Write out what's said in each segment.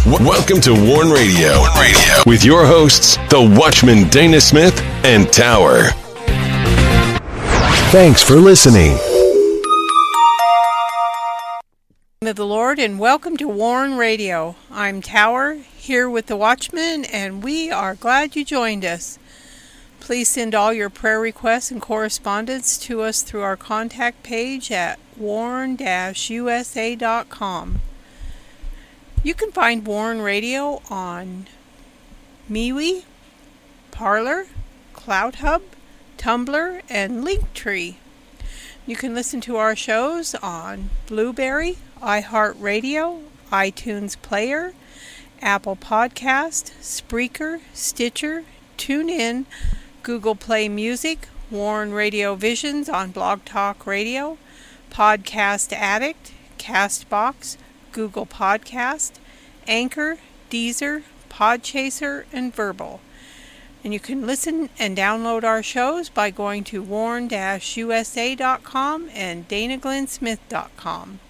Welcome to Warn Radio with your hosts, the Watchman Dana Smith and Tower. Thanks for listening. Of the Lord, and welcome to Warn Radio. I'm Tower, here with the Watchman, and we are glad you joined us. Please send all your prayer requests and correspondence to us through our contact page at warn-usa.com. You can find Warn Radio on MeWe, Parler, CloudHub, Tumblr, and Linktree. You can listen to our shows on Blueberry, iHeartRadio, iTunes Player, Apple Podcast, Spreaker, Stitcher, TuneIn, Google Play Music, Warn Radio Visions on Blog Talk Radio, Podcast Addict, Castbox, Google Podcast, Anchor, Deezer, Podchaser, and Verbal. And you can listen and download our shows by going to warn-usa.com and danaglensmith.com.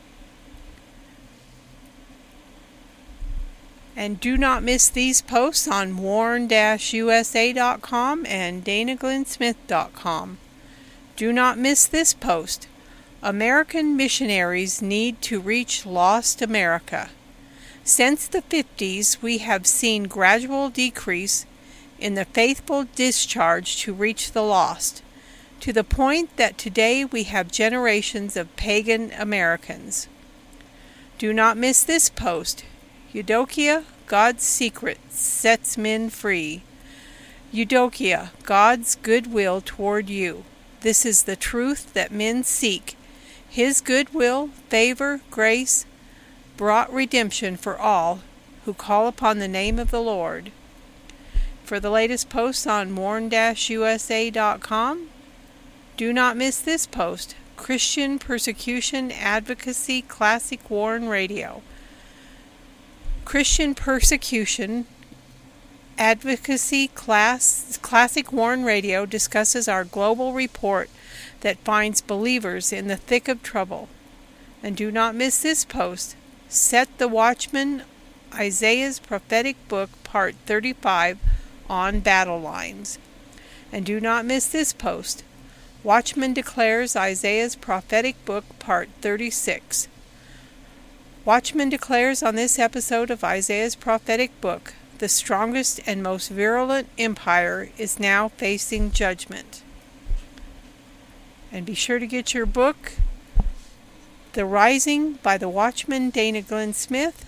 And do not miss these posts on warn-usa.com and danaglensmith.com. Do not miss this post. American missionaries need to reach lost America. Since the 50s, we have seen gradual decrease in the faithful discharge to reach the lost, to the point that today we have generations of pagan Americans. Do not miss this post. Eudokia, God's secret, sets men free. Eudokia, God's goodwill toward you. This is the truth that men seek. His goodwill, favor, grace, brought redemption for all who call upon the name of the Lord. For the latest posts on warn-usa.com, do not miss this post, Christian Persecution Advocacy Classic Warn Radio. Christian Persecution Advocacy Classic Warn Radio discusses our global report that finds believers in the thick of trouble. And do not miss this post, Set the Watchman, Isaiah's Prophetic Book, Part 35, on Battle Lines. And do not miss this post, Watchman declares Isaiah's Prophetic Book, Part 36. Watchman declares on this episode of Isaiah's Prophetic Book, the strongest and most virulent empire is now facing judgment. And be sure to get your book, The Rising by the Watchman Dana Glenn Smith.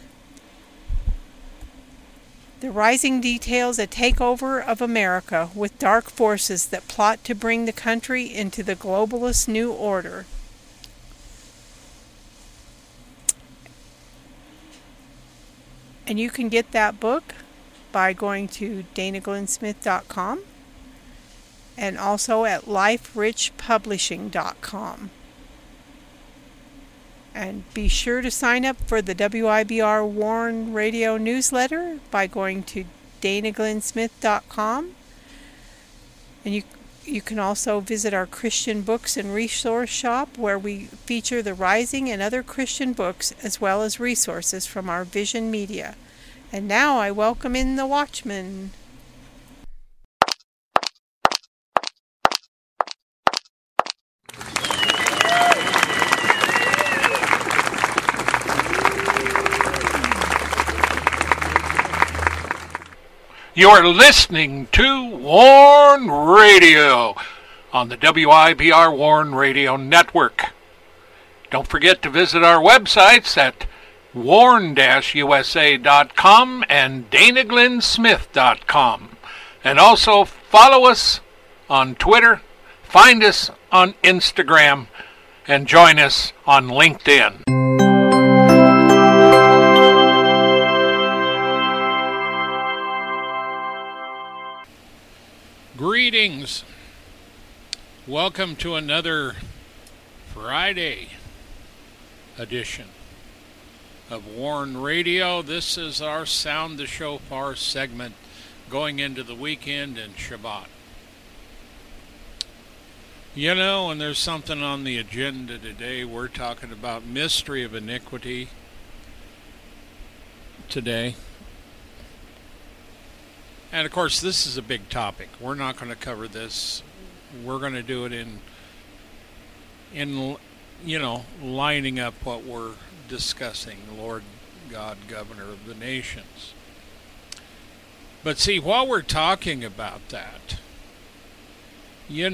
The Rising details a takeover of America with dark forces that plot to bring the country into the globalist new order. And you can get that book by going to danaglensmith.com and also at liferichpublishing.com. And be sure to sign up for the WIBR Warn Radio newsletter by going to danaglensmith.com. And you can also visit our Christian books and resource shop where we feature The Rising and other Christian books as well as resources from our Vision Media. And now I welcome in the Watchman. You're listening to Warn Radio on the WIBR Warn Radio Network. Don't forget to visit our websites at warn-usa.com and danaglensmith.com. And also follow us on Twitter, find us on Instagram, and join us on LinkedIn. Greetings. Welcome to another Friday edition of Warn Radio. This is our Sound the Shofar segment going into the weekend and Shabbat. You know, and there's something on the agenda today. We're talking about mystery of iniquity today. And of course, this is a big topic. We're not going to cover this. We're going to do it in lining up what we're discussing, Lord God, Governor of the nations. But see, while we're talking about that, and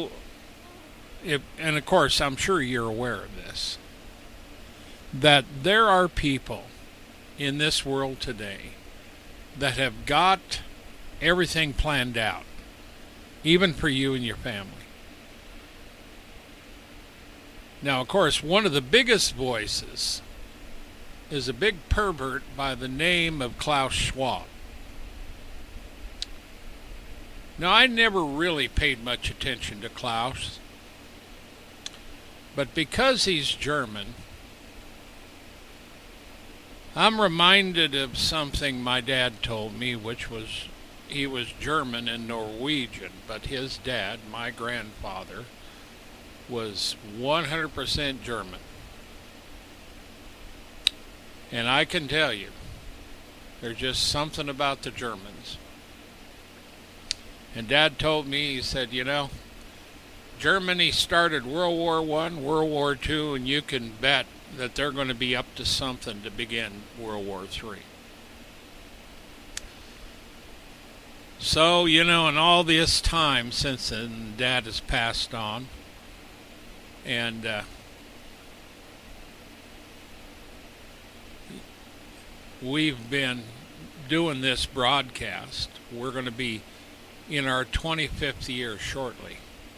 of course, I'm sure you're aware of this, that there are people in this world today that have got everything planned out, even for you and your family. Now, of course, one of the biggest voices is a big pervert by the name of Klaus Schwab. Now, I never really paid much attention to Klaus, but because he's German, I'm reminded of something my dad told me, which was he was German and Norwegian, but his dad, my grandfather, was 100% German. And I can tell you, there's just something about the Germans. And Dad told me, he said, Germany started World War I, World War II, and you can bet that they're going to be up to something to begin World War III. So, in all this time since then, Dad has passed on. And we've been doing this broadcast. We're going to be in our 25th year shortly.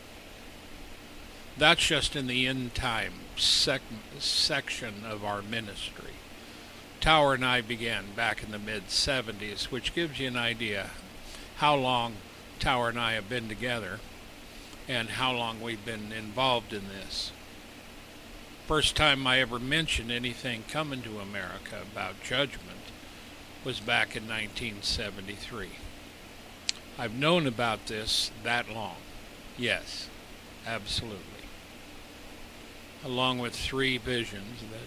That's just in the end time section of our ministry. Tower and I began back in the mid-70s, which gives you an idea how long Tower and I have been together and how long we've been involved in this. First time I ever mentioned anything coming to America about judgment was back in 1973. I've known about this that long. Yes, absolutely. Along with 3 visions that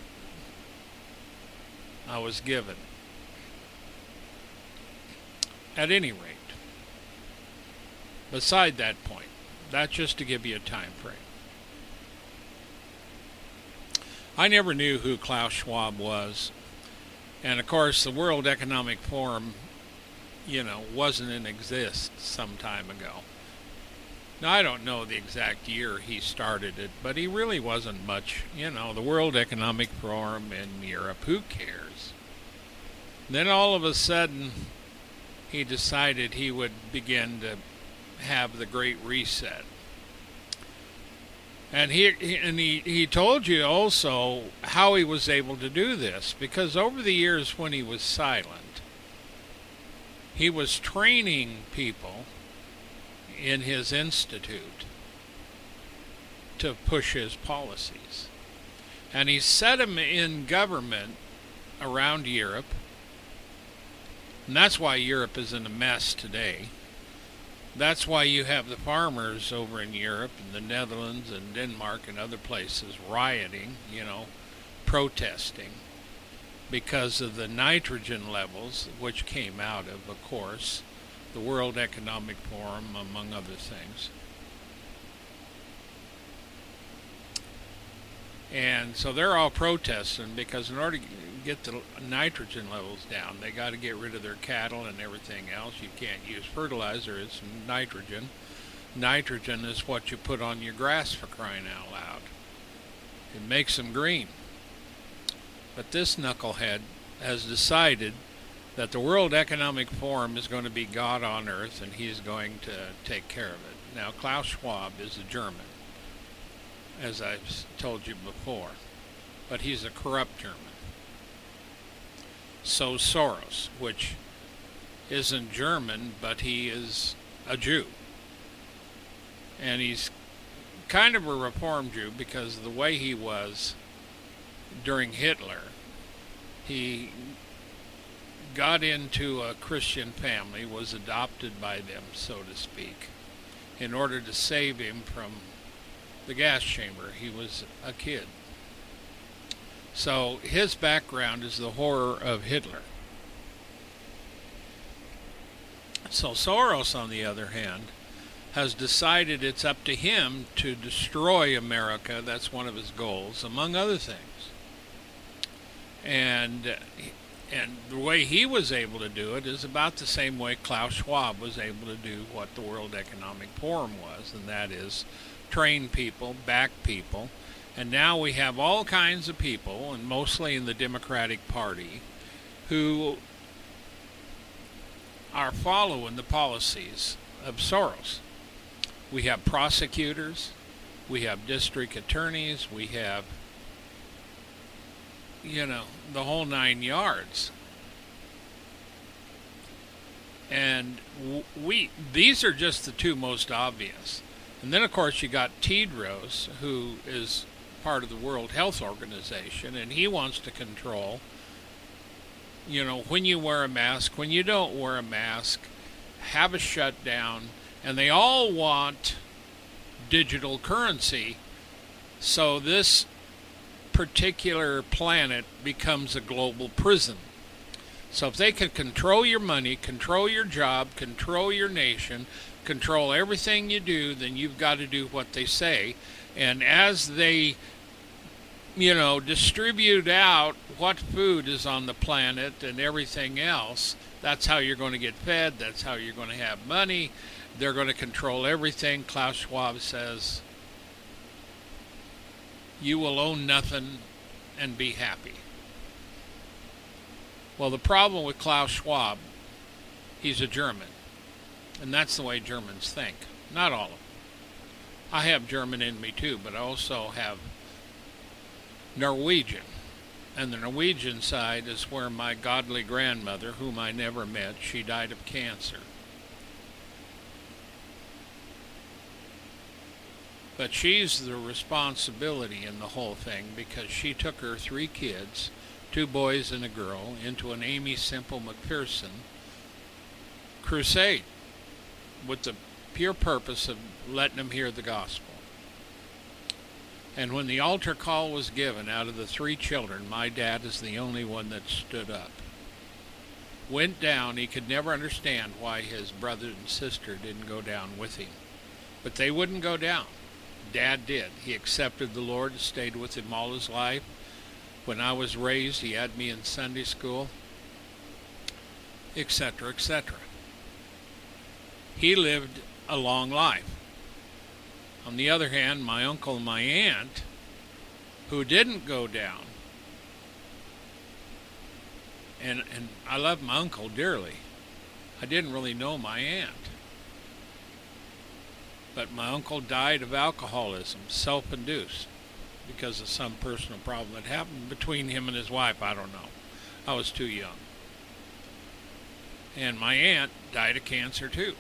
I was given. At any rate, beside that point, that's just to give you a time frame. I never knew who Klaus Schwab was. And of course, the World Economic Forum, wasn't in existence some time ago. Now, I don't know the exact year he started it, but he really wasn't much. The World Economic Forum in Europe, who cares? Then all of a sudden, he decided he would begin to have the Great Reset. And he told you also how he was able to do this, because over the years when he was silent, he was training people in his institute to push his policies. And he set them in government around Europe, and that's why Europe is in a mess today. That's why you have the farmers over in Europe and the Netherlands and Denmark and other places rioting, protesting because of the nitrogen levels, which came out of course, the World Economic Forum, among other things. And so they're all protesting because in order to get the nitrogen levels down, they got to get rid of their cattle and everything else. You can't use fertilizer, it's nitrogen. Nitrogen is what you put on your grass, for crying out loud. It makes them green. But this knucklehead has decided that the World Economic Forum is going to be God on earth and he's going to take care of it. Now, Klaus Schwab is a German, as I've told you before, but he's a corrupt German. So Soros, which isn't German, but he is a Jew. And he's kind of a reformed Jew because of the way he was during Hitler. He got into a Christian family, was adopted by them, so to speak, in order to save him from the gas chamber. He was a kid. So his background is the horror of Hitler. So Soros, on the other hand, has decided it's up to him to destroy America. That's one of his goals, among other things. And the way he was able to do it is about the same way Klaus Schwab was able to do what the World Economic Forum was, and that is train people, back people. And now we have all kinds of people, and mostly in the Democratic Party, who are following the policies of Soros. We have prosecutors, we have district attorneys, we have, the whole 9 yards. And these are just the two most obvious. And then, of course, you got Tedros, who is part of the World Health Organization, and he wants to control, when you wear a mask, when you don't wear a mask, have a shutdown, and they all want digital currency. So this particular planet becomes a global prison. So if they can control your money, control your job, control your nation, control everything you do, then you've got to do what they say. And as they, distribute out what food is on the planet and everything else, that's how you're going to get fed, that's how you're going to have money. They're going to control everything. Klaus Schwab says, you will own nothing and be happy. Well, the problem with Klaus Schwab, he's a German. And that's the way Germans think. Not all of them. I have German in me too, but I also have Norwegian. And the Norwegian side is where my godly grandmother, whom I never met, she died of cancer. But she's the responsibility in the whole thing because she took her 3 kids, 2 boys and a girl, into an Amy Semple McPherson crusade with the pure purpose of letting them hear the gospel. And when the altar call was given, out of the 3 children, my dad is the only one that stood up. Went down. He could never understand why his brother and sister didn't go down with him. But they wouldn't go down. Dad did. He accepted the Lord, stayed with him all his life. When I was raised, he had me in Sunday school, etc., etc. He lived a long life. On the other hand, my uncle and my aunt, who didn't go down, and I love my uncle dearly. I didn't really know my aunt. But my uncle died of alcoholism, self-induced, because of some personal problem that happened between him and his wife. I don't know. I was too young. And my aunt died of cancer too.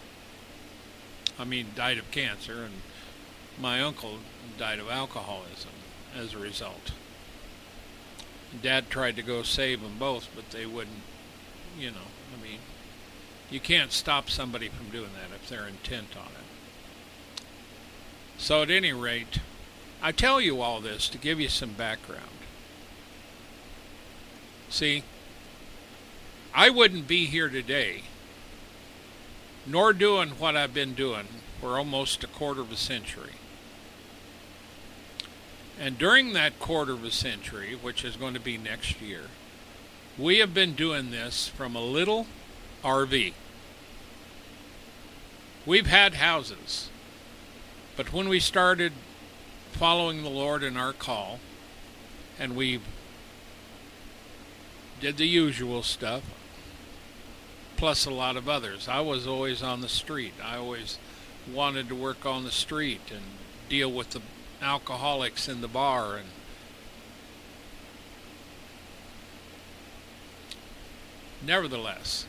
Died of cancer, and my uncle died of alcoholism as a result. Dad tried to go save them both, but they wouldn't, you can't stop somebody from doing that if they're intent on it. So at any rate, I tell you all this to give you some background. See, I wouldn't be here today, nor doing what I've been doing for almost a quarter of a century. And during that quarter of a century, which is going to be next year, we have been doing this from a little RV. We've had houses. But when we started following the Lord in our call, and we did the usual stuff, plus a lot of others. I was always on the street. I always wanted to work on the street and deal with the alcoholics in the bar. And nevertheless,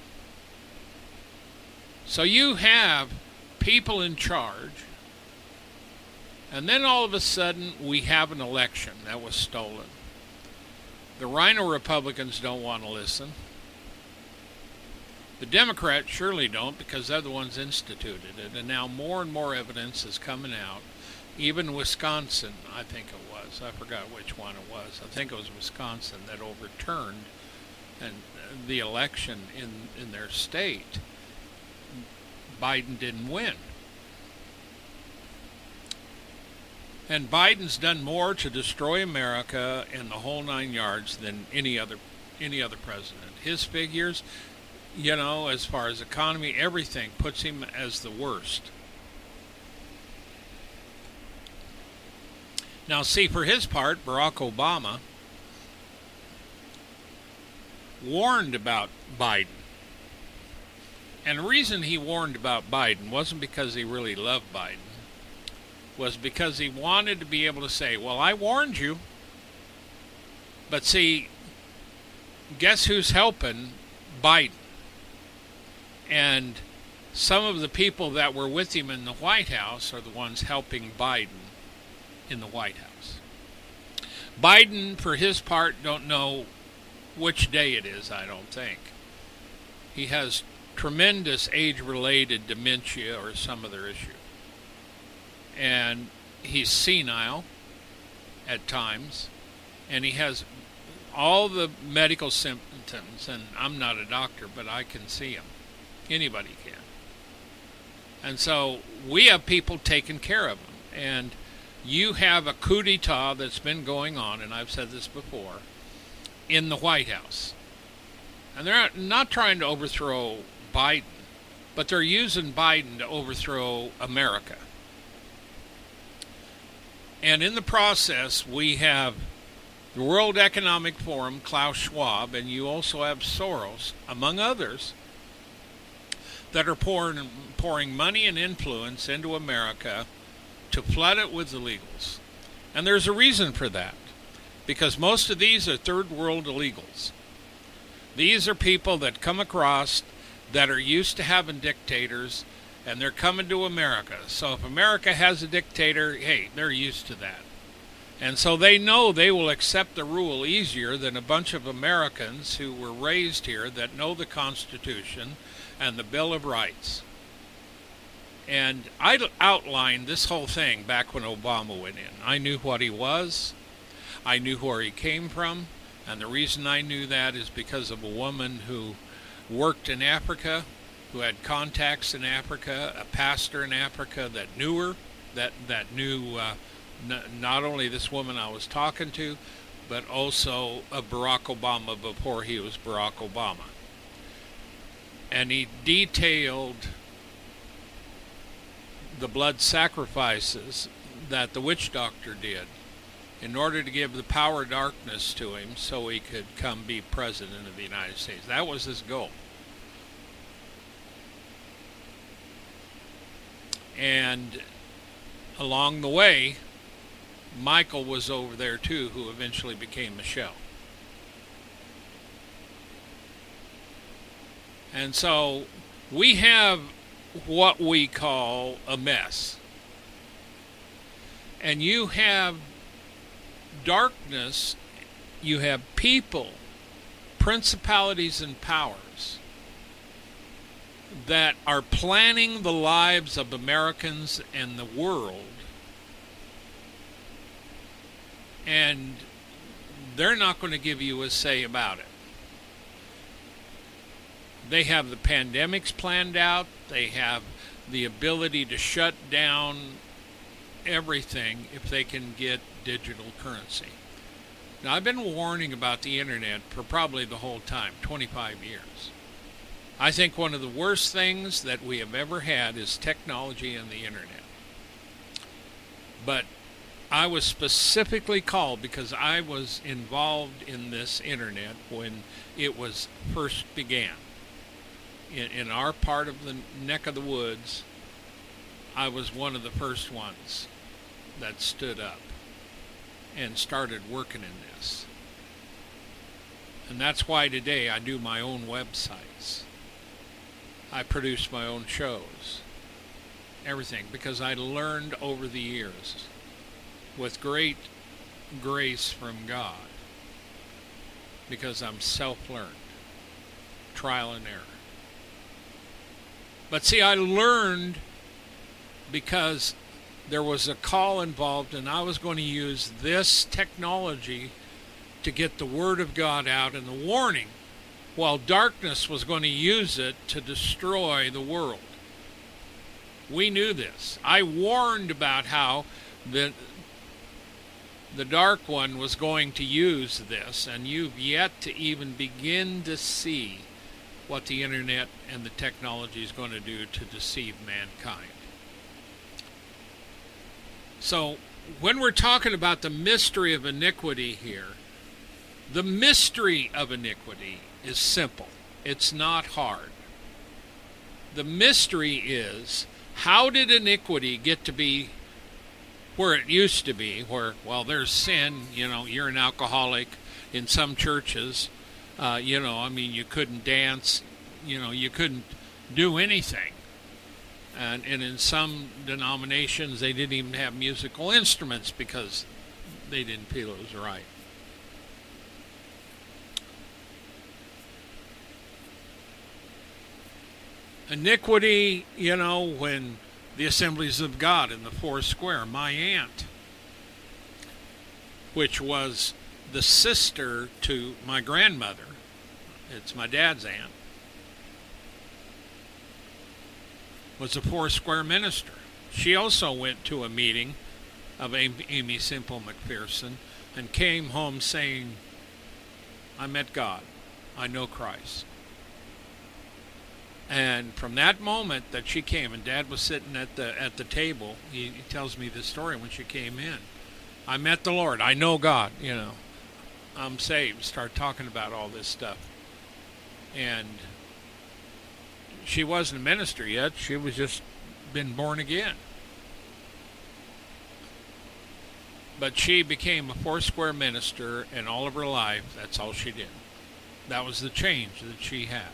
so you have people in charge. And then all of a sudden, we have an election that was stolen. The Rhino Republicans don't want to listen. The Democrats surely don't, because they're the ones instituted it. And now more and more evidence is coming out. Even Wisconsin, I think it was. I forgot which one it was. I think it was Wisconsin that overturned the election in their state. Biden didn't win. And Biden's done more to destroy America and the whole 9 yards than any other president. His figures, as far as economy, everything puts him as the worst. Now, see, for his part, Barack Obama warned about Biden. And the reason he warned about Biden wasn't because he really loved Biden. Was because he wanted to be able to say, well, I warned you. But see, guess who's helping Biden? And some of the people that were with him in the White House are the ones helping Biden in the White House. Biden, for his part, don't know which day it is, I don't think. He has tremendous age-related dementia or some other issue. And he's senile at times, and he has all the medical symptoms, and I'm not a doctor, but I can see them. Anybody can. And so we have people taking care of him, and you have a coup d'etat that's been going on, and I've said this before, in the White House. And they're not trying to overthrow Biden, but they're using Biden to overthrow America. And in the process, we have the World Economic Forum, Klaus Schwab, and you also have Soros, among others, that are pouring money and influence into America to flood it with illegals. And there's a reason for that, because most of these are third world illegals. These are people that come across that are used to having dictators, and they're coming to America. So if America has a dictator, hey, they're used to that. And so they know they will accept the rule easier than a bunch of Americans who were raised here that know the Constitution and the Bill of Rights. And I outlined this whole thing back when Obama went in. I knew what he was. I knew where he came from. And the reason I knew that is because of a woman who worked in Africa, who had contacts in Africa, a pastor in Africa that knew her, that knew not only this woman I was talking to, but also Barack Obama before he was Barack Obama. And he detailed the blood sacrifices that the witch doctor did in order to give the power of darkness to him so he could come be president of the United States. That was his goal. And along the way, Michael was over there too, who eventually became Michelle. And so we have what we call a mess. And you have darkness, you have people, principalities and powers that are planning the lives of Americans and the world, and they're not going to give you a say about it. They have the pandemics planned out. They have the ability to shut down everything if they can get digital currency. Now, I've been warning about the internet for probably the whole time, 25 years. I think one of the worst things that we have ever had is technology and the internet. But I was specifically called because I was involved in this internet when it was first began. In our part of the neck of the woods, I was one of the first ones that stood up and started working in this. And that's why today I do my own websites. I produce my own shows. Everything, because I learned over the years with great grace from God, because I'm self-learned, trial and error. But see, I learned because there was a call involved, and I was going to use this technology to get the Word of God out and the warning, while darkness was going to use it to destroy the world. We knew this. I warned about how the Dark One was going to use this, and you've yet to even begin to see what the internet and the technology is going to do to deceive mankind. So, when we're talking about the mystery of iniquity here, the mystery of iniquity is simple. It's not hard. The mystery is, how did iniquity get to be where it used to be, where, well, there's sin, you're an alcoholic in some churches, you couldn't dance, you couldn't do anything. And in some denominations, they didn't even have musical instruments because they didn't feel it was right. Iniquity, when the Assemblies of God in the Four Square, my aunt, which was the sister to my grandmother, it's my dad's aunt, was a Four Square minister. She also went to a meeting of Amy Semple McPherson and came home saying, I met God. I know Christ. And from that moment that she came, and Dad was sitting at the table, he tells me this story when she came in. I met the Lord. I know God, I'm saved. Start talking about all this stuff. And she wasn't a minister yet. She was just been born again. But she became a Four Square minister, and all of her life, that's all she did. That was the change that she had.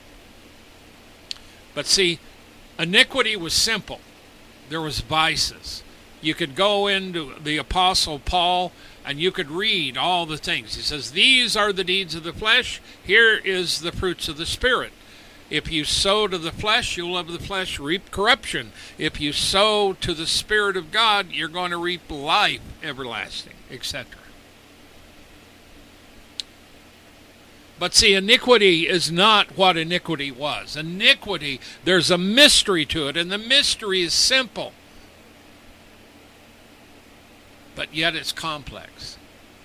But see, iniquity was simple. There was vices. You could go into the Apostle Paul and you could read all the things. He says, these are the deeds of the flesh. Here is the fruits of the Spirit. If you sow to the flesh, you'll of the flesh reap corruption. If you sow to the Spirit of God, you're going to reap life everlasting, etc. But see, iniquity is not what iniquity was. Iniquity, there's a mystery to it, and the mystery is simple. But yet it's complex.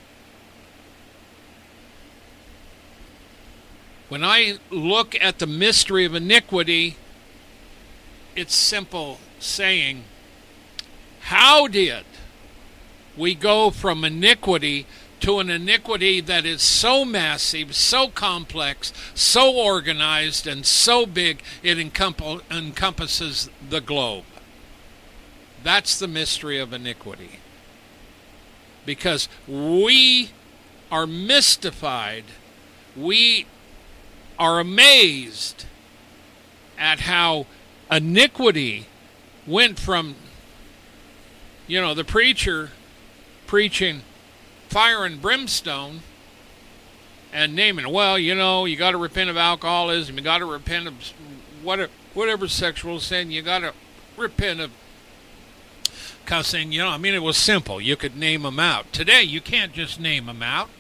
When I look at the mystery of iniquity, it's simple saying, how did we go from iniquity to an iniquity that is so massive, so complex, so organized, and so big it encompasses the globe? That's the mystery of iniquity. Because we are mystified, we are amazed at how iniquity went from, the preacher preaching fire and brimstone and naming, well, you got to repent of alcoholism, you got to repent of whatever sexual sin, you got to repent of cussing, it was simple. You could name them out. Today, you can't just name them out.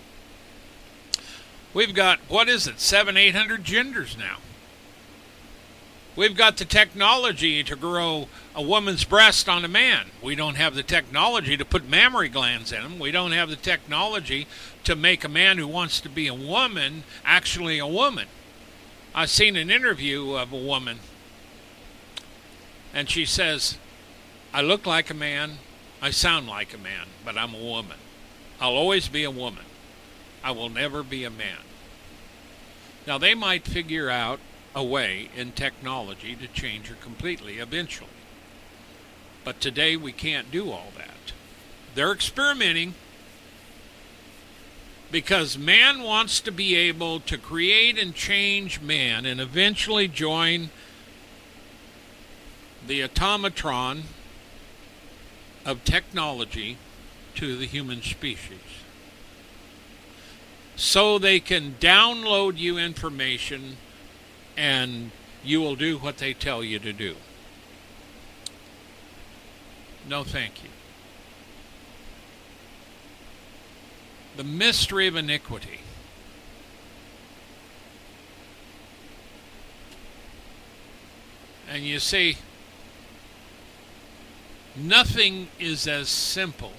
We've got, 700-800 genders now. We've got the technology to grow a woman's breast on a man. We don't have the technology to put mammary glands in them. We don't have the technology to make a man who wants to be a woman actually a woman. I've seen an interview of a woman, and she says, I look like a man, I sound like a man, but I'm a woman. I'll always be a woman. I will never be a man. Now, they might figure out a way in technology to change her completely eventually. But today we can't do all that. They're experimenting because man wants to be able to create and change man and eventually join the automatron of technology to the human species, so they can download you information and you will do what they tell you to do. No, thank you. The mystery of iniquity. And you see, Nothing is as simple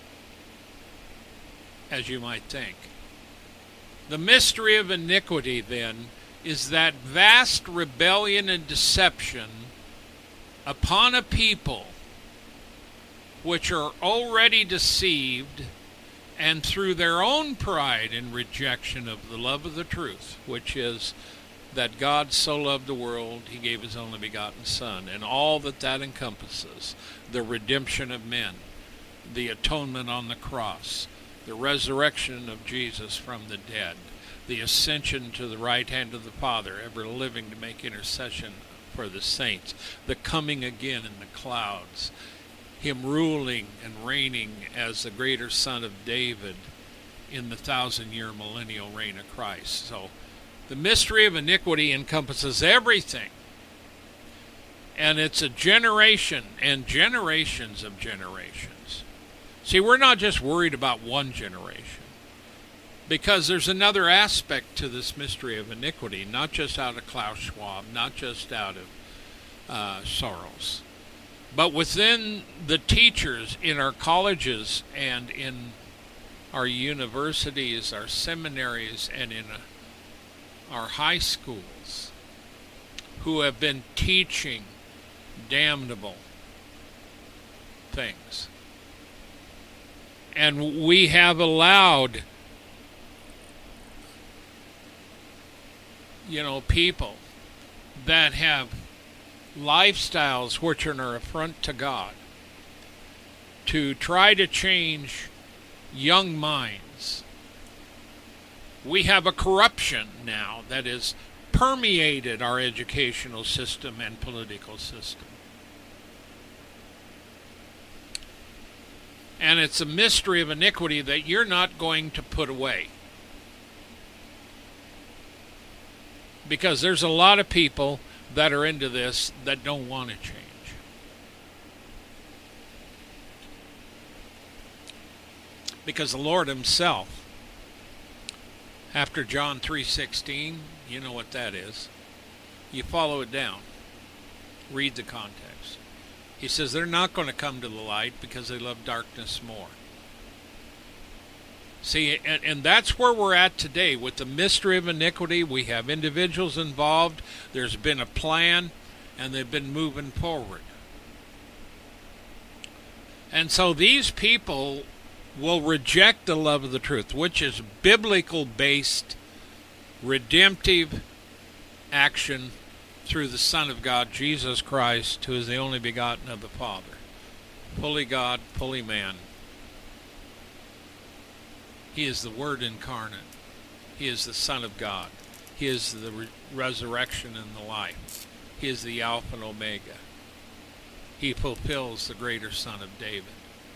as you might think. The mystery of iniquity, then, is that vast rebellion and deception upon a people which are already deceived, and through their own pride and rejection of the love of the truth, which is that God so loved the world, he gave his only begotten Son, and all that that encompasses, the redemption of men, the atonement on the cross, the resurrection of Jesus from the dead, the ascension to the right hand of the Father, ever living to make intercession for the saints, the coming again in the clouds, him ruling and reigning as the greater Son of David in the 1,000-year millennial reign of Christ. So the mystery of iniquity encompasses everything. And it's a generation and generations of generations. See, we're not just worried about one generation, because there's another aspect to this mystery of iniquity, not just out of Klaus Schwab, not just out of Soros, but within the teachers in our colleges and in our universities, our seminaries, and in our high schools, who have been teaching damnable things. And we have allowed, people that have lifestyles which are an affront to God to try to change young minds. We have a corruption now that has permeated our educational system and political system. And it's a mystery of iniquity that you're not going to put away. Because there's a lot of people that are into this that don't want to change. Because the Lord himself, after John 3:16, you know what that is. You follow it down. Read the context. He says they're not going to come to the light because they love darkness more. See, and that's where we're at today with the mystery of iniquity. We have individuals involved. There's been a plan, and they've been moving forward. And so these people will reject the love of the truth, which is biblical-based, redemptive action through the Son of God, Jesus Christ, who is the only begotten of the Father, fully God, fully man. He is the Word incarnate. He is the Son of God. He is the resurrection and the life. He is the Alpha and Omega. He fulfills the greater Son of David.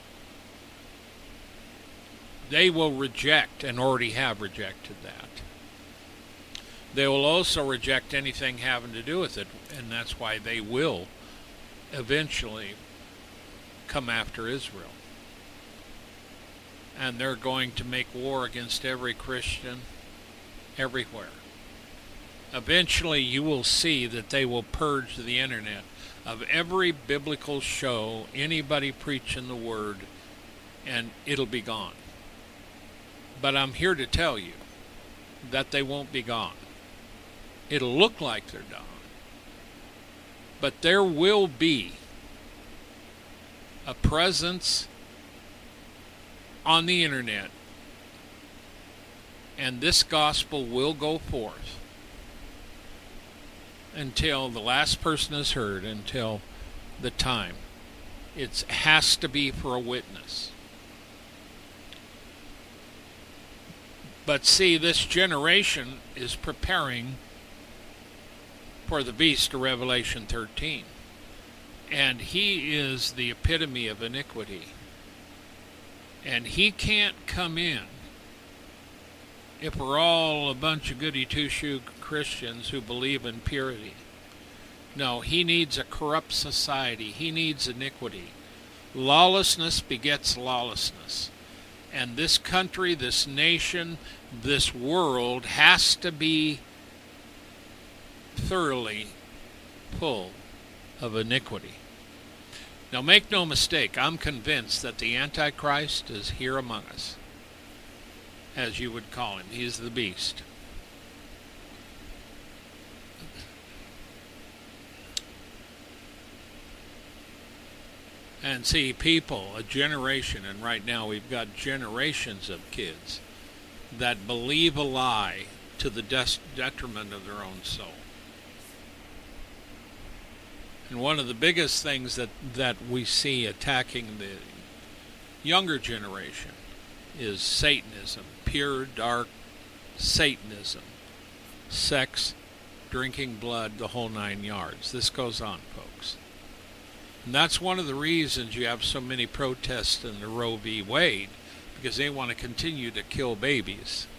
They will reject, and already have rejected that. They will also reject anything having to do with it, and that's why they will eventually come after Israel. And they're going to make war against every Christian everywhere. Eventually you will see that they will purge the internet of every biblical show, anybody preaching the Word, and it'll be gone. But I'm here to tell you that they won't be gone. It'll look like they're gone. But there will be a presence on the internet, and this gospel will go forth until the last person is heard, until the time. It has to be for a witness. But see, this generation is preparing for the beast of Revelation 13. And he is the epitome of iniquity. And he can't come in if we're all a bunch of goody two-shoe Christians who believe in purity. No, he needs a corrupt society. He needs iniquity. Lawlessness begets lawlessness. And this country, this nation, this world has to be thoroughly full of iniquity. Now make no mistake, I'm convinced that the Antichrist is here among us, as you would call him. He's the beast. And see, people, a generation, and right now we've got generations of kids that believe a lie to the detriment of their own soul. And one of the biggest things that we see attacking the younger generation is Satanism, pure, dark Satanism, sex, drinking blood, the whole 9 yards. This goes on, folks. And that's one of the reasons you have so many protests in the Roe v. Wade, because they want to continue to kill babies.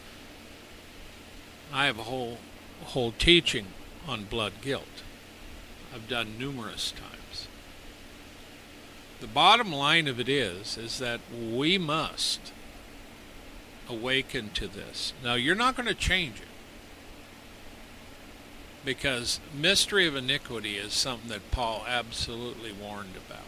I have a whole teaching on blood guilt. I've done numerous times. The bottom line of it is that we must awaken to this. Now, you're not going to change it, because mystery of iniquity is something that Paul absolutely warned about.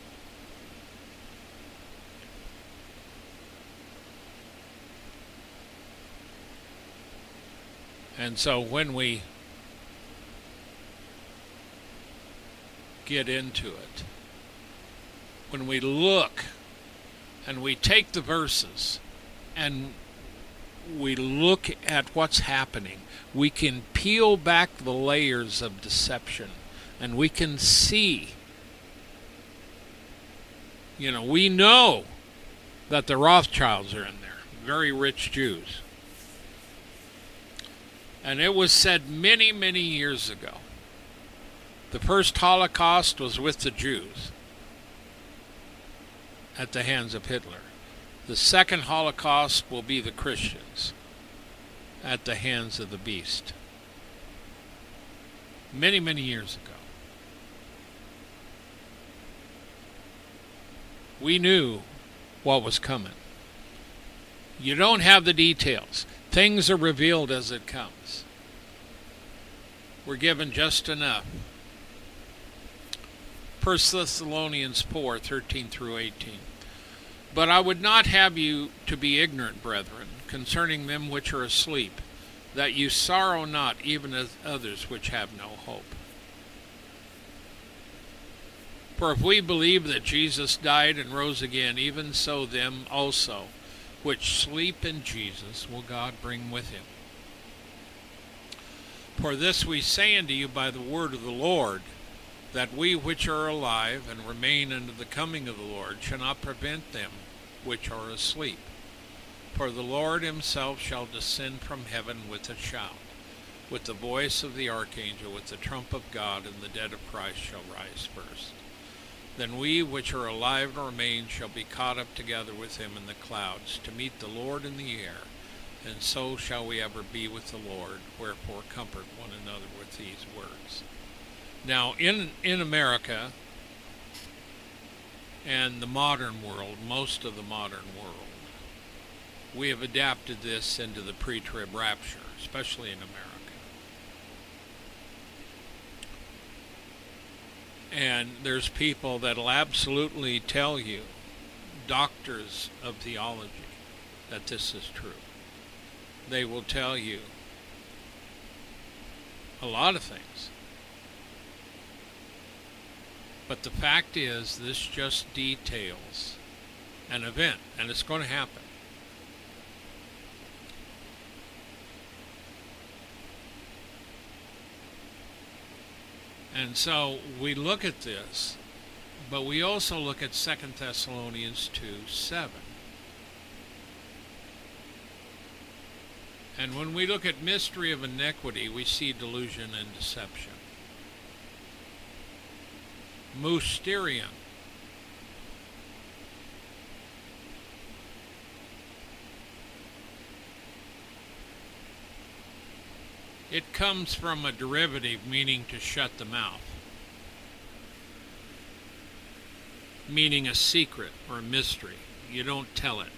And so when we get into it, when we look and we take the verses and we look at what's happening, we can peel back the layers of deception and we can see, we know that the Rothschilds are in there, very rich Jews. And it was said many, many years ago, the first Holocaust was with the Jews at the hands of Hitler. The second Holocaust will be the Christians at the hands of the beast. Many, many years ago. We knew what was coming. You don't have the details. Things are revealed as it comes. We're given just enough. 1 Thessalonians 4, 13 through 18. But I would not have you to be ignorant, brethren, concerning them which are asleep, that you sorrow not, even as others which have no hope. For if we believe that Jesus died and rose again, even so them also which sleep in Jesus will God bring with him. For this we say unto you by the word of the Lord, that we which are alive and remain unto the coming of the Lord shall not prevent them which are asleep. For the Lord himself shall descend from heaven with a shout, with the voice of the archangel, with the trump of God, and the dead of Christ shall rise first. Then we which are alive and remain shall be caught up together with him in the clouds, to meet the Lord in the air, and so shall we ever be with the Lord. Wherefore comfort one another with these words. Now, in America and the modern world, most of the modern world, we have adapted this into the pre-trib rapture, especially in America. And there's people that'll absolutely tell you, doctors of theology, that this is true. They will tell you a lot of things. But the fact is, this just details an event, and it's going to happen. And so we look at this, but we also look at 2 Thessalonians 2:7. And when we look at mystery of iniquity, we see delusion and deception. Mysterion. It comes from a derivative meaning to shut the mouth, meaning a secret or a mystery. You don't tell it.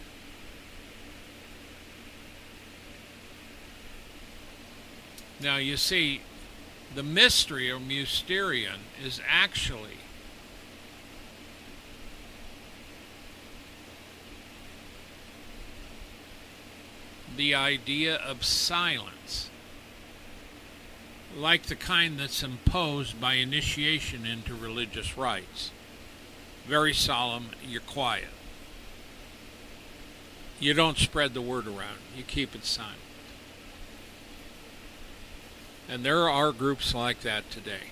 Now you see, the mystery or mysterion is actually the idea of silence, like the kind that's imposed by initiation into religious rites. Very solemn, you're quiet. You don't spread the word around, you keep it silent. And there are groups like that today.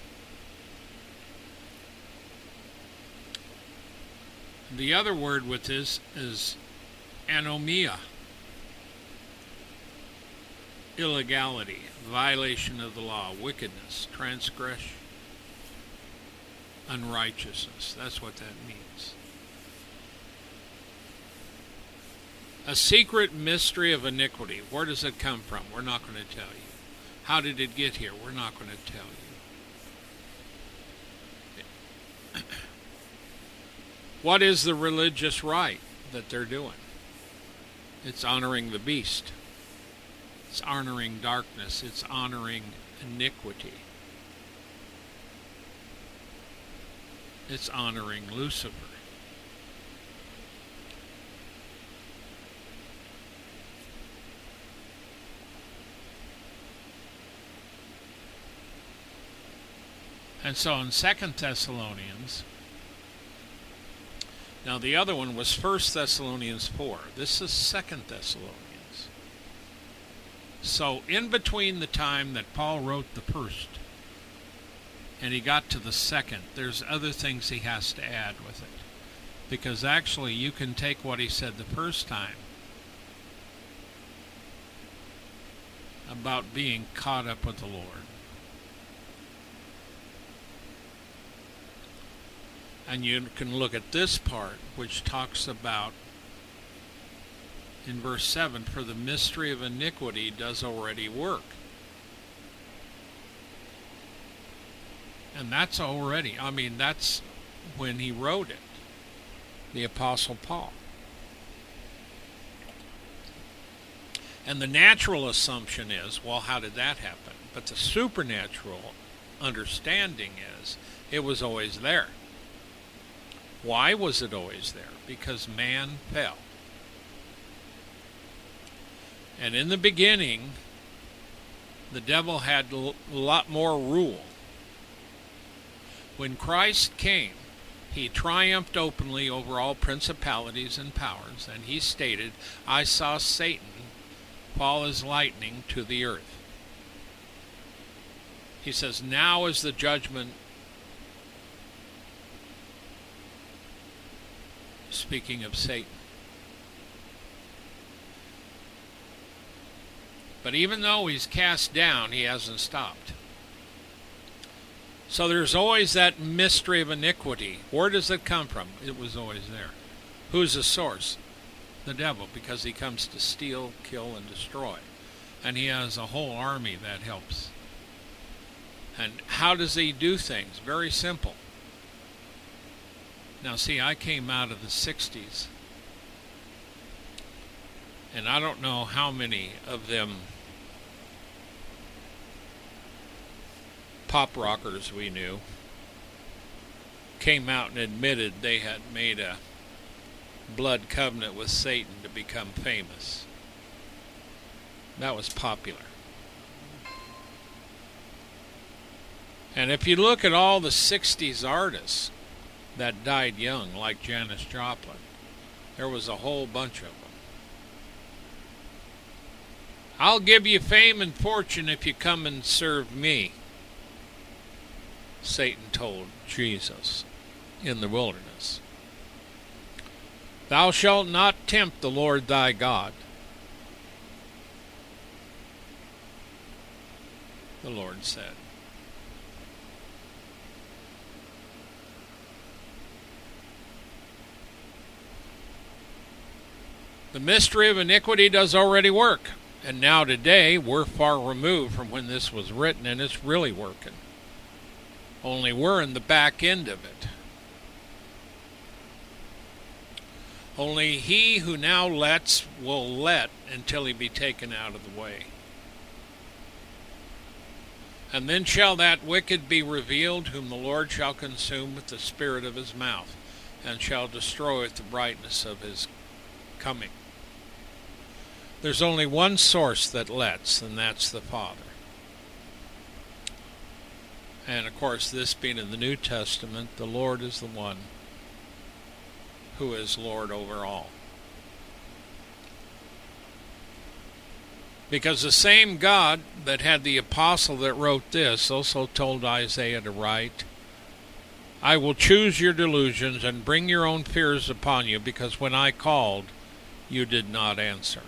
The other word with this is anomia. Illegality, violation of the law, wickedness, transgression, unrighteousness. That's what that means. A secret mystery of iniquity. Where does it come from? We're not going to tell you. How did it get here? We're not going to tell you. What is the religious rite that they're doing? It's honoring the beast. It's honoring darkness. It's honoring iniquity. It's honoring Lucifer. And so in 2 Thessalonians, now the other one was 1 Thessalonians 4. This is 2 Thessalonians. So in between the time that Paul wrote the first and he got to the second, there's other things he has to add with it. Because actually you can take what he said the first time about being caught up with the Lord, and you can look at this part, which talks about, in verse 7, for the mystery of iniquity does already work. And that's already, that's when he wrote it, the Apostle Paul. And the natural assumption is, well, how did that happen? But the supernatural understanding is, it was always there. Why was it always there? Because man fell. And in the beginning, the devil had a lot more rule. When Christ came, he triumphed openly over all principalities and powers, and he stated, I saw Satan fall as lightning to the earth. He says, now is the judgment, speaking of Satan. But even though he's cast down, he hasn't stopped. So there's always that mystery of iniquity. Where does it come from? It was always there. Who's the source? The devil, because he comes to steal, kill, and destroy. And he has a whole army that helps. And how does he do things? Very simple. Now see, I came out of the 60s. And I don't know how many of them pop rockers we knew came out and admitted they had made a blood covenant with Satan to become famous. That was popular. And if you look at all the 60s artists that died young, like Janis Joplin, there was a whole bunch of them. I'll give you fame and fortune if you come and serve me, Satan told Jesus in the wilderness. Thou shalt not tempt the Lord thy God. The Lord said. The mystery of iniquity does already work. And now today, we're far removed from when this was written, and it's really working. Only we're in the back end of it. Only he who now lets will let until he be taken out of the way. And then shall that wicked be revealed, whom the Lord shall consume with the spirit of his mouth, and shall destroy with the brightness of his coming. There's only one source that lets, and that's the Father. And of course, this being in the New Testament, the Lord is the one who is Lord over all. Because the same God that had the apostle that wrote this also told Isaiah to write, I will choose your delusions and bring your own fears upon you, because when I called, you did not answer.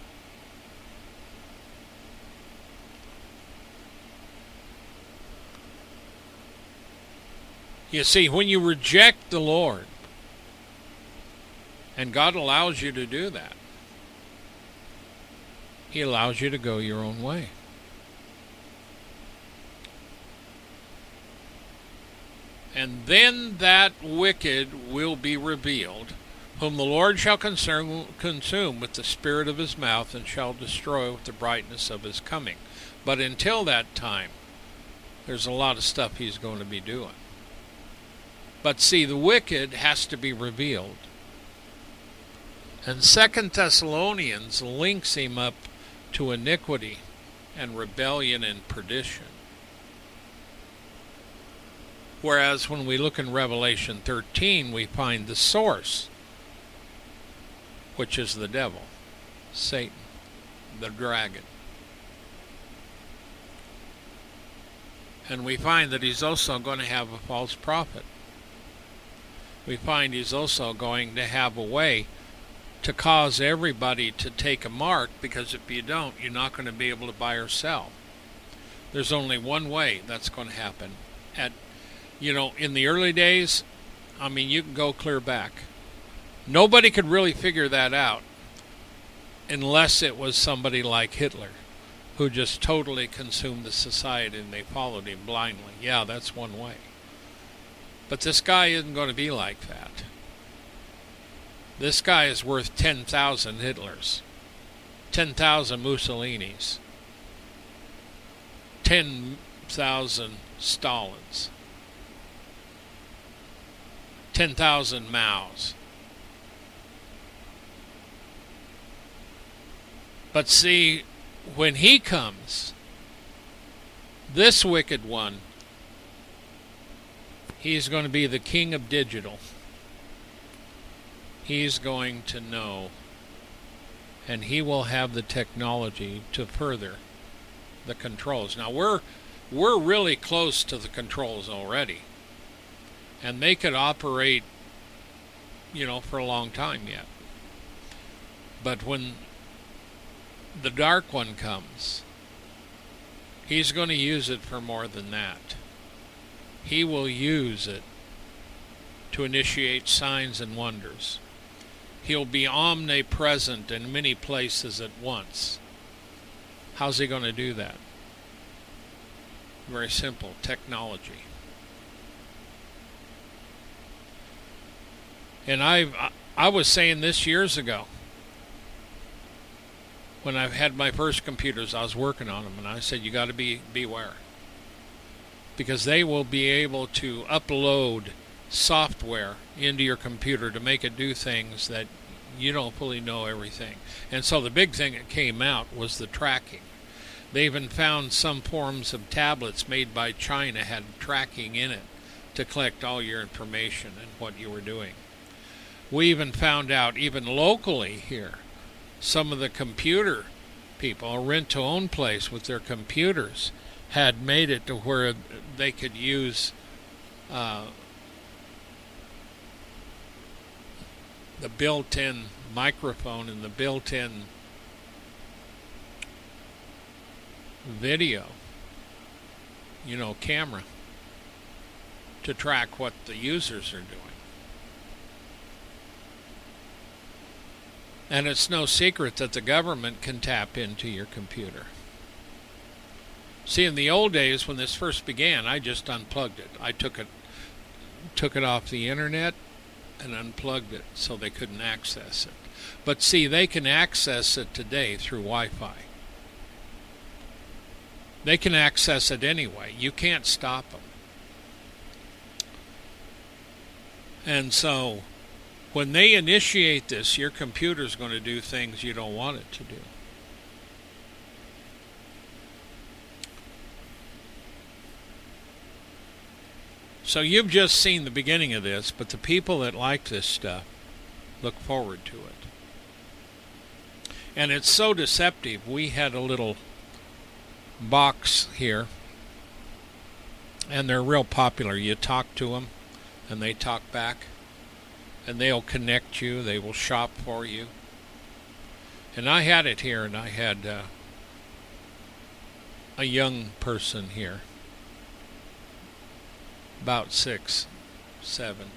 You see, when you reject the Lord, and God allows you to do that, He allows you to go your own way. And then that wicked will be revealed, whom the Lord shall consume with the spirit of his mouth, and shall destroy with the brightness of his coming. But until that time, there's a lot of stuff he's going to be doing. But see, the wicked has to be revealed. And 2 Thessalonians links him up to iniquity and rebellion and perdition. Whereas when we look in Revelation 13, we find the source, which is the devil, Satan, the dragon. And we find that he's also going to have a false prophet. We find he's also going to have a way to cause everybody to take a mark, because if you don't, you're not going to be able to buy or sell. There's only one way that's going to happen. In the early days, you can go clear back. Nobody could really figure that out unless it was somebody like Hitler, who just totally consumed the society and they followed him blindly. Yeah, that's one way. But this guy isn't going to be like that. This guy is worth 10,000 Hitlers, 10,000 Mussolinis, 10,000 Stalins, 10,000 Maos. But see, when he comes, this wicked one, he's going to be the king of digital. He's going to know, and he will have the technology to further the controls. Now, we're really close to the controls already, and they could operate, for a long time yet. But when the dark one comes, he's going to use it for more than that. He will use it to initiate signs and wonders. He'll be omnipresent in many places at once. How's he going to do that? Very simple, technology. And I was saying this years ago. When I had my first computers, I was working on them, and I said, you got to beware. Because they will be able to upload software into your computer to make it do things that you don't fully know everything. And so the big thing that came out was the tracking. They even found some forms of tablets made by China had tracking in it to collect all your information and what you were doing. We even found out, even locally here, some of the computer people, a rent-to-own place with their computers, had made it to where they could use the built-in microphone and the built-in video, camera, to track what the users are doing. And it's no secret that the government can tap into your computer. See, in the old days when this first began, I just unplugged it. I took it off the internet and unplugged it so they couldn't access it. But see, they can access it today through Wi-Fi. They can access it anyway. You can't stop them. And so, when they initiate this, your computer's going to do things you don't want it to do. So you've just seen the beginning of this, but the people that like this stuff look forward to it. And it's so deceptive. We had a little box here, and they're real popular. You talk to them, and they talk back, and they'll connect you. They will shop for you. And I had it here, and I had a young person here, about 6, 7.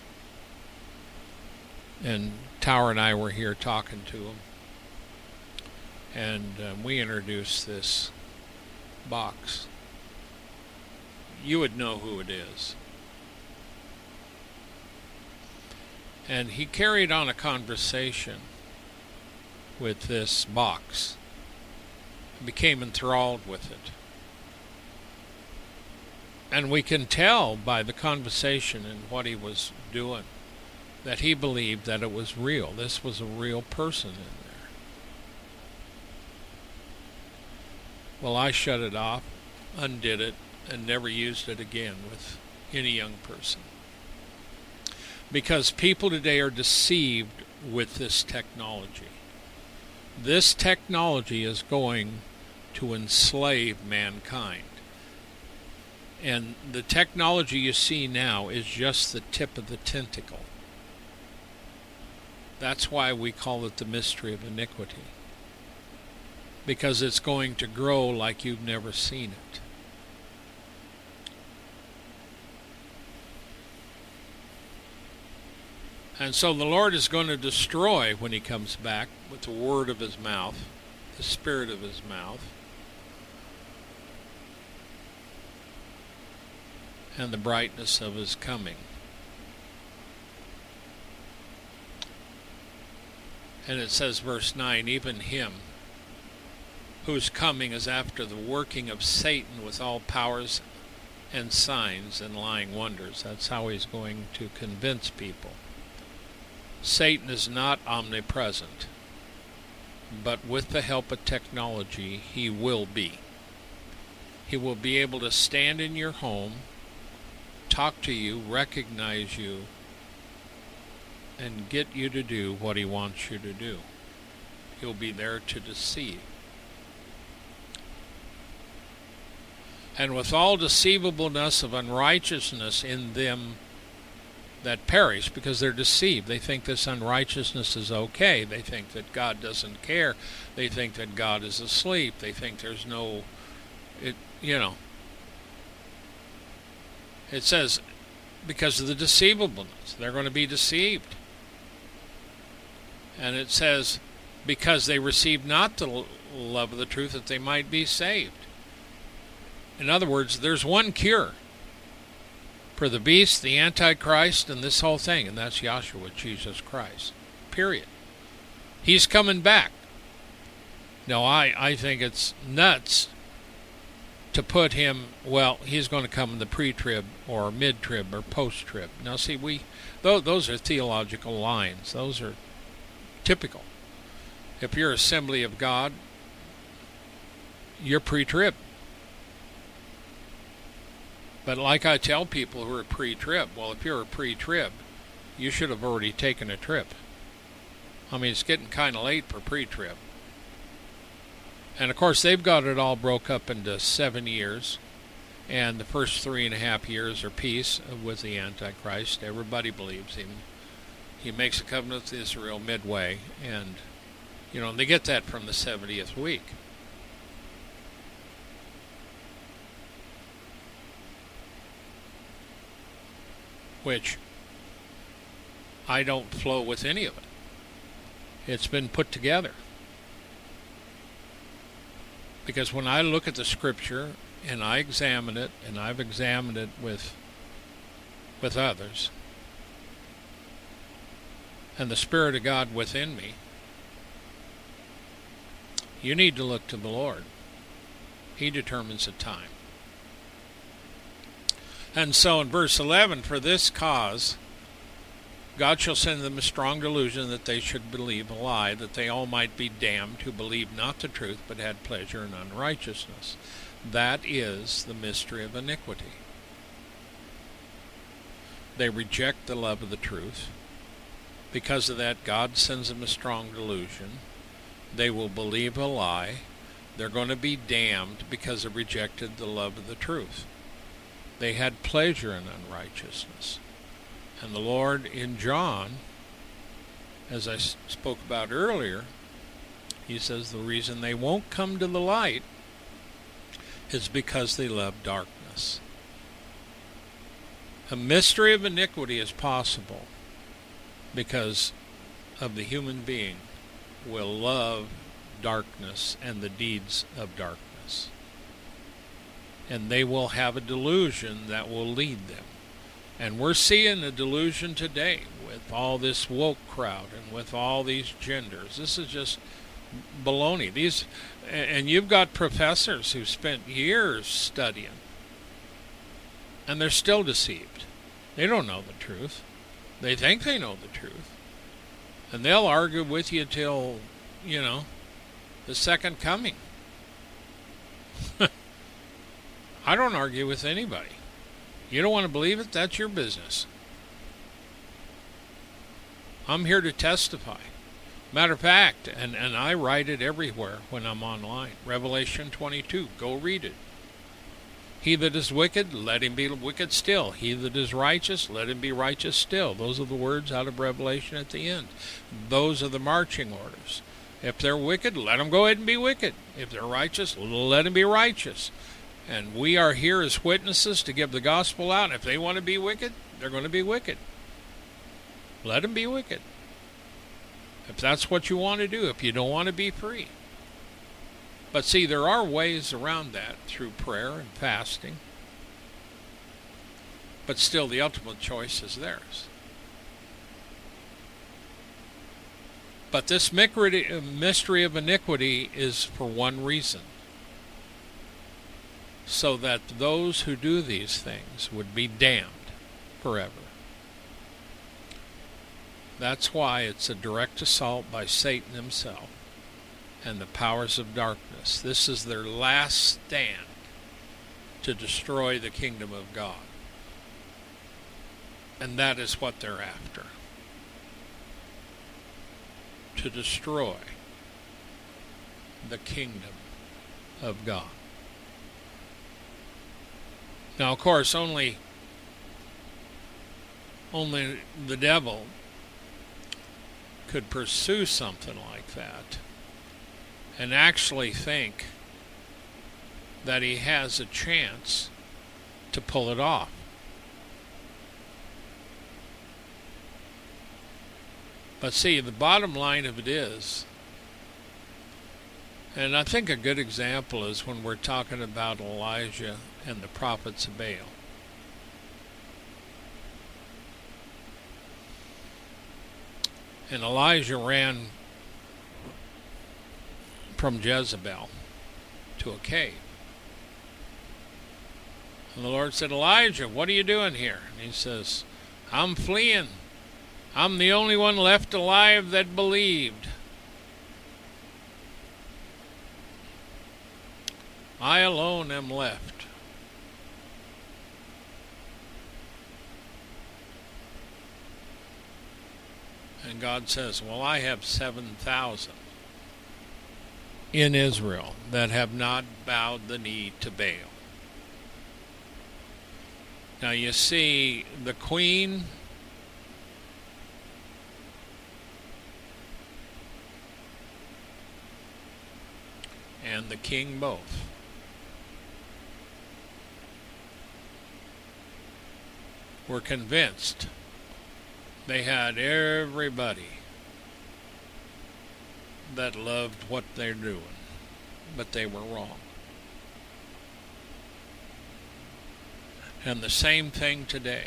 And Tower and I were here talking to him. And we introduced this box. You would know who it is. And he carried on a conversation with this box. Became enthralled with it. And we can tell by the conversation and what he was doing that he believed that it was real. This was a real person in there. Well, I shut it off, undid it, and never used it again with any young person. Because people today are deceived with this technology. This technology is going to enslave mankind. And the technology you see now is just the tip of the tentacle. That's why we call it the mystery of iniquity. Because it's going to grow like you've never seen it. And so the Lord is going to destroy when he comes back with the word of his mouth, the spirit of his mouth, and the brightness of his coming. And it says, verse 9, even him whose coming is after the working of Satan with all powers and signs and lying wonders. That's how he's going to convince people. Satan is not omnipresent, but with the help of technology, he will be. He will be able to stand in your home, talk to you, recognize you, and get you to do what he wants you to do. He'll be there to deceive. And with all deceivableness of unrighteousness in them that perish, because they're deceived. They think this unrighteousness is okay. They think that God doesn't care. They think that God is asleep. They think there's no, It says, because of the deceivableness, they're going to be deceived. And it says, because they received not the love of the truth, that they might be saved. In other words, there's one cure for the beast, the Antichrist, and this whole thing, and that's Yahshua, Jesus Christ. Period. He's coming back. Now, I think it's nuts to put him, well, he's going to come in the pre-trib or mid-trib or post-trib. Now, see, those are theological lines. Those are typical. If you're Assembly of God, you're pre-trib. But like I tell people who are pre-trib, well, if you're a pre-trib, you should have already taken a trip. I mean, it's getting kind of late for pre-trib. And, of course, they've got it all broke up into 7 years. And the first 3.5 years are peace with the Antichrist. Everybody believes him. He makes a covenant with Israel midway. And, they get that from the 70th week. Which I don't flow with any of it. It's been put together. Because when I look at the Scripture and I examine it, and I've examined it with others, and the Spirit of God within me, you need to look to the Lord. He determines the time. And so in verse 11, for this cause, God shall send them a strong delusion that they should believe a lie, that they all might be damned who believed not the truth, but had pleasure in unrighteousness. That is the mystery of iniquity. They reject the love of the truth. Because of that, God sends them a strong delusion. They will believe a lie. They're going to be damned because they rejected the love of the truth. They had pleasure in unrighteousness. And the Lord in John, as I spoke about earlier, he says the reason they won't come to the light is because they love darkness. A mystery of iniquity is possible because of the human being will love darkness and the deeds of darkness. And they will have a delusion that will lead them. And we're seeing a delusion today with all this woke crowd and with all these genders. This is just baloney. And you've got professors who spent years studying, and they're still deceived. They don't know the truth. They think they know the truth. And they'll argue with you till, the second coming. I don't argue with anybody. You don't want to believe it? That's your business. I'm here to testify. Matter of fact, and I write it everywhere when I'm online. Revelation 22, go read it. He that is wicked, let him be wicked still. He that is righteous, let him be righteous still. Those are the words out of Revelation at the end. Those are the marching orders. If they're wicked, let them go ahead and be wicked. If they're righteous, let them be righteous. And we are here as witnesses to give the gospel out. If they want to be wicked, they're going to be wicked. Let them be wicked. If that's what you want to do, if you don't want to be free. But see, there are ways around that through prayer and fasting. But still, the ultimate choice is theirs. But this mystery of iniquity is for one reason. So that those who do these things would be damned forever. That's why it's a direct assault by Satan himself and the powers of darkness. This is their last stand to destroy the kingdom of God. And that is what they're after. To destroy the kingdom of God. Now, of course, only the devil could pursue something like that and actually think that he has a chance to pull it off. But see, the bottom line of it is, and I think a good example is when we're talking about Elijah and the prophets of Baal. And Elijah ran from Jezebel to a cave. And the Lord said, Elijah, what are you doing here? And he says, I'm fleeing. I'm the only one left alive that believed. I alone am left. And God says, well, I have 7,000 in Israel that have not bowed the knee to Baal. Now you see, the queen and the king both were convinced they had everybody that loved what they're doing, but they were wrong. And the same thing today.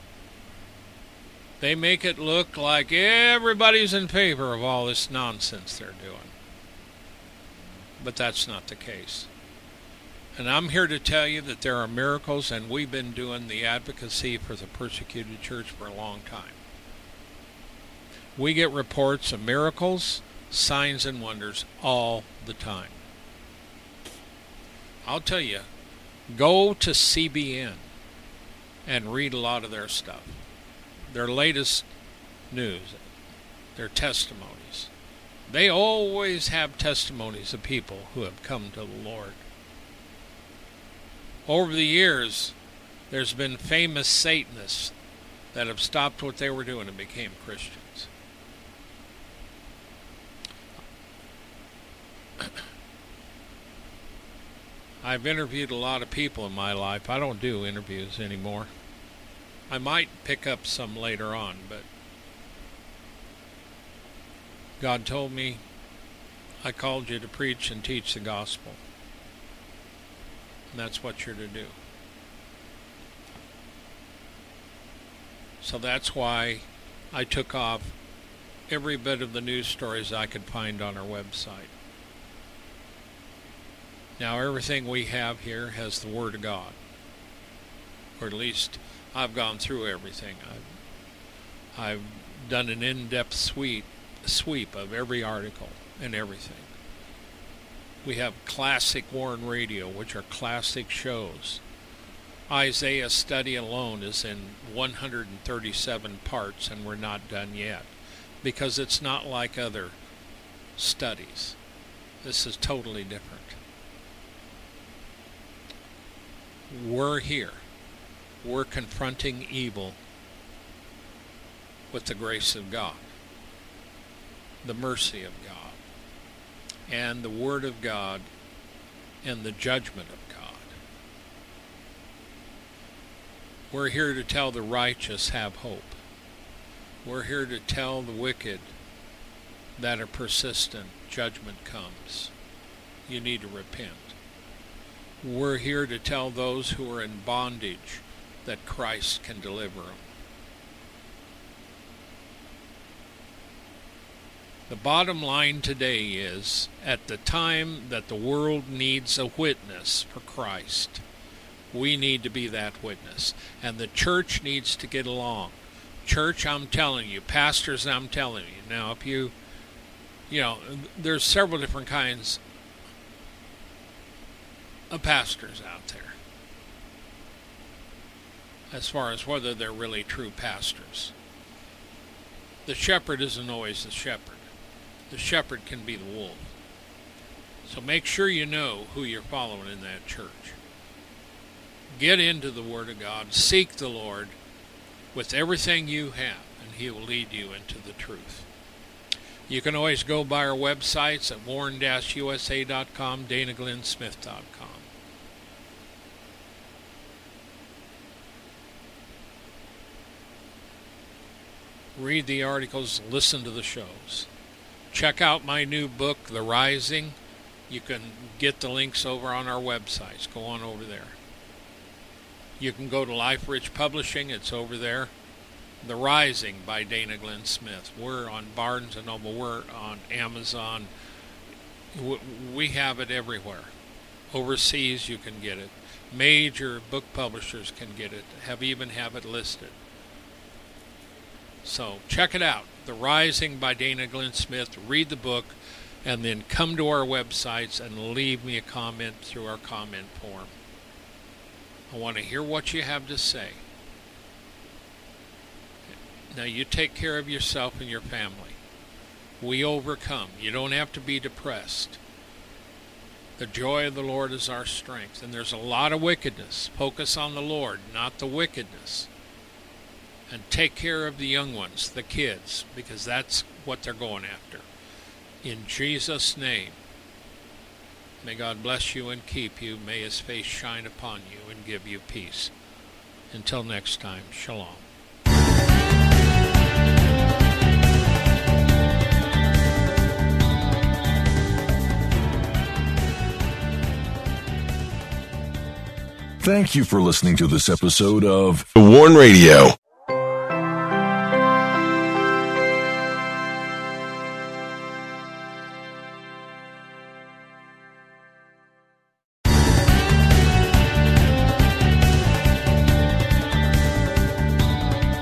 They make it look like everybody's in favor of all this nonsense they're doing. But that's not the case. And I'm here to tell you that there are miracles, and we've been doing the advocacy for the persecuted church for a long time. We get reports of miracles, signs, and wonders all the time. I'll tell you, go to CBN and read a lot of their stuff. their latest news, their testimonies. They always have testimonies of people who have come to the Lord. Over the years, there's been famous Satanists that have stopped what they were doing and became Christians. I've interviewed a lot of people in my life. I don't do interviews anymore. I might pick up some later on, but God told me, I called you to preach and teach the gospel. And that's what you're to do. So that's why I took off every bit of the news stories I could find on our website. Now everything we have here has the Word of God. Or at least I've gone through everything. I've done an in-depth sweep of every article and everything. We have classic Warren Radio, which are classic shows. Isaiah study alone is in 137 parts, and we're not done yet, because it's not like other studies. This is totally different. We're here. We're confronting evil with the grace of God, the mercy of God, and the Word of God, and the judgment of God. We're here to tell the righteous have hope. We're here to tell the wicked that a persistent judgment comes. You need to repent. We're here to tell those who are in bondage that Christ can deliver them. The bottom line today is, at the time that the world needs a witness for Christ, we need to be that witness. And the church needs to get along. Church, I'm telling you. Pastors, I'm telling you. Now, if you know, there's several different kinds of pastors out there, as far as whether they're really true pastors. The shepherd isn't always the shepherd. The shepherd can be the wolf. So make sure you know who you're following in that church. Get into the Word of God. Seek the Lord with everything you have, and He will lead you into the truth. You can always go by our websites at warren-usa.com, danaglennsmith.com. Read the articles, listen to the shows. Check out my new book, The Rising. You can get the links over on our websites. Go on over there. You can go to Life Rich Publishing. It's over there. The Rising by Dana Glenn Smith. We're on Barnes & Noble. We're on Amazon. We have it everywhere. Overseas, you can get it. Major book publishers can get it. Even have it listed. So check it out. The Rising by Dana Glenn Smith. Read the book, and then come to our websites and leave me a comment through our comment form. I want to hear what you have to say. Now you take care of yourself and your family. We overcome. You don't have to be depressed. The joy of the Lord is our strength. And there's a lot of wickedness. Focus on the Lord, not the wickedness. And take care of the young ones, the kids, because that's what they're going after. In Jesus' name, may God bless you and keep you. May His face shine upon you and give you peace. Until next time, shalom. Thank you for listening to this episode of Warren Radio.